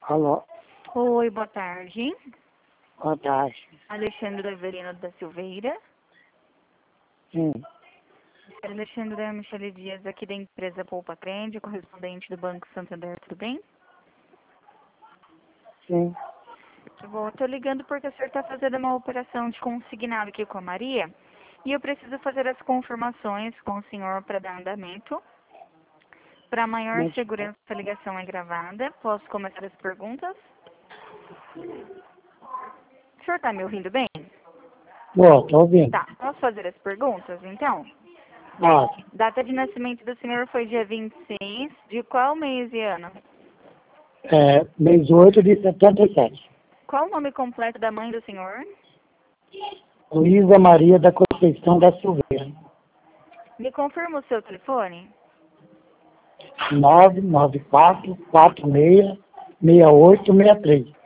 Alô, Oi, boa tarde. boa tarde. Alexandre Avelino da Silveira. Sim, Alexandre Michele Dias, aqui da empresa Poupa Crende, correspondente do Banco Santander, tudo bem? sim. Bom, eu tô ligando porque o senhor está fazendo uma operação de consignado aqui com a Maria e eu preciso fazer as confirmações com o senhor para dar andamento. Para maior Muito segurança, a ligação é gravada. Posso começar as perguntas? O senhor está me ouvindo bem? boa, tô ouvindo. Tá, posso fazer as perguntas, então? Pode. Data de nascimento do senhor foi dia 26. De qual mês e ano? Mês 8 de 77. Qual o nome completo da mãe do senhor? Luísa Maria da Conceição da Silveira. Me confirma o seu telefone? 994466863.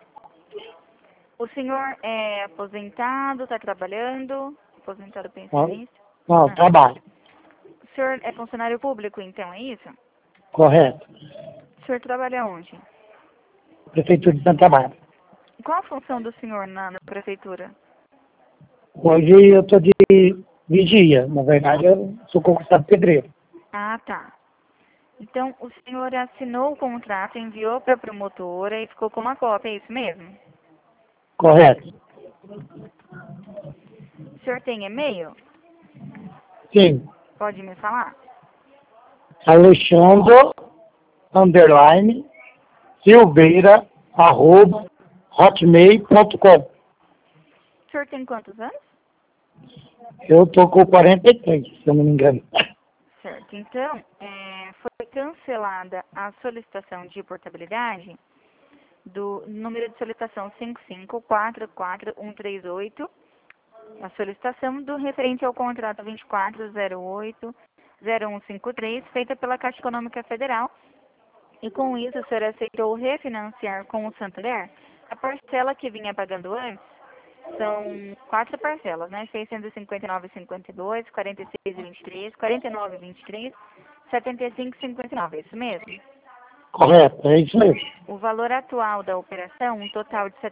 O senhor é aposentado, está trabalhando? Aposentado Não, pensionista? não, Ah. trabalho. O senhor é funcionário público, então, é isso? Correto. O senhor trabalha onde? Prefeitura de Santa Bárbara. Qual a função do senhor na prefeitura? Hoje eu tô de vigia. Na verdade, eu sou concursado pedreiro. Ah, tá. Então, o senhor assinou o contrato, enviou para a promotora e ficou com uma cópia, é isso mesmo? Correto. O senhor tem e-mail? Sim. Pode me falar? Alexandre, underline, Silveira, @hotmail.com. O senhor tem quantos anos? Eu tô com 43, se eu não me engano. Certo. Então, foi cancelada a solicitação de portabilidade do número de solicitação 5544138, a solicitação do referente ao contrato 2408-0153, feita pela Caixa Econômica Federal. E com isso, o senhor aceitou refinanciar com o Santander a parcela que vinha pagando antes. São 4 parcelas, né? 659,52, 46,23, 49,23, 75,59, é isso mesmo? Correto, é isso mesmo. O valor atual da operação, um total de R$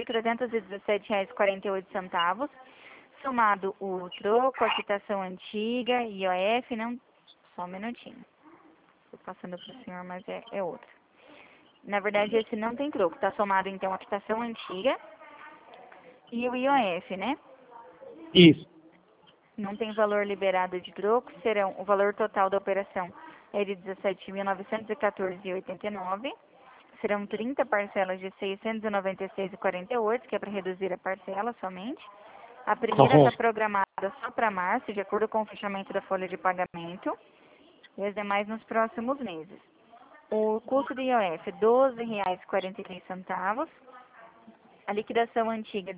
71.317,48, somado o troco, a quitação antiga, IOF, não, só um minutinho. Estou passando para o senhor, mas é outro. Na verdade, esse não tem troco, está somado então a quitação antiga e o IOF, né? Isso. Não tem valor liberado de troco, serão o valor total da operação é de R$ 17.914,89. Serão 30 parcelas de R$ 696,48, que é para reduzir a parcela somente. A primeira está Correto. programada só para março, de acordo com o fechamento da folha de pagamento, e as demais nos próximos meses. O custo do IOF é R$ 12,43. A liquidação antiga, R$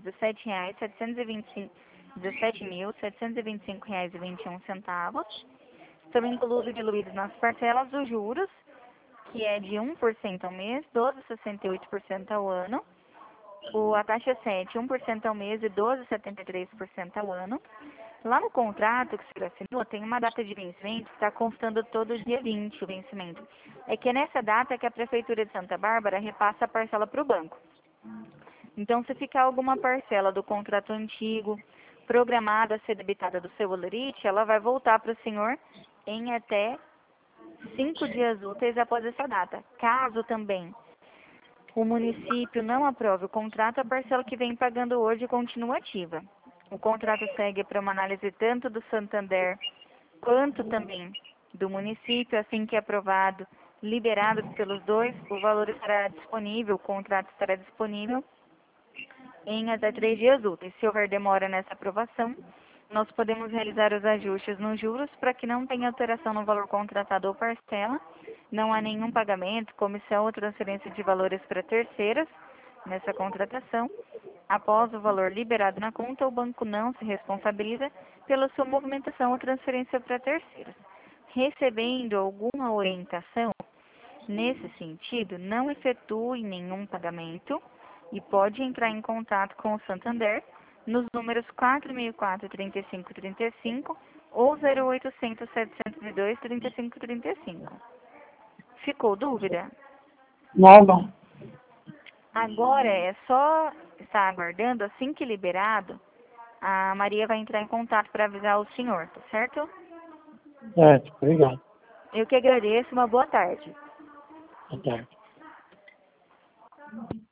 17.725,21. Estão diluídos nas parcelas os juros, que é de 1% ao mês, 12,68% ao ano. A taxa 7, 1% ao mês e 12,73% ao ano. Lá no contrato que você assinou, tem uma data de vencimento que está constando todo dia 20 o vencimento. É que é nessa data que a Prefeitura de Santa Bárbara repassa a parcela para o banco. Então, se ficar alguma parcela do contrato antigo programada a ser debitada do seu holerite, ela vai voltar para o senhor em até 5 dias úteis após essa data. Caso também o município não aprove o contrato, a parcela que vem pagando hoje continua ativa. O contrato segue para uma análise tanto do Santander quanto também do município. Assim que aprovado, liberado pelos dois, o valor estará disponível, o contrato estará disponível em até 3 dias úteis. Se houver demora nessa aprovação, nós podemos realizar os ajustes nos juros para que não tenha alteração no valor contratado ou parcela. Não há nenhum pagamento, comissão ou transferência de valores para terceiras nessa contratação. Após o valor liberado na conta, o banco não se responsabiliza pela sua movimentação ou transferência para terceiros. Recebendo alguma orientação nesse sentido, não efetue nenhum pagamento e pode entrar em contato com o Santander nos números 4004-3535 ou 0800-702-3535. Ficou dúvida? Não, não. Agora é só estar aguardando, assim que liberado, a Maria vai entrar em contato para avisar o senhor, tá certo? Obrigado. Eu que agradeço, uma boa tarde. Boa tarde.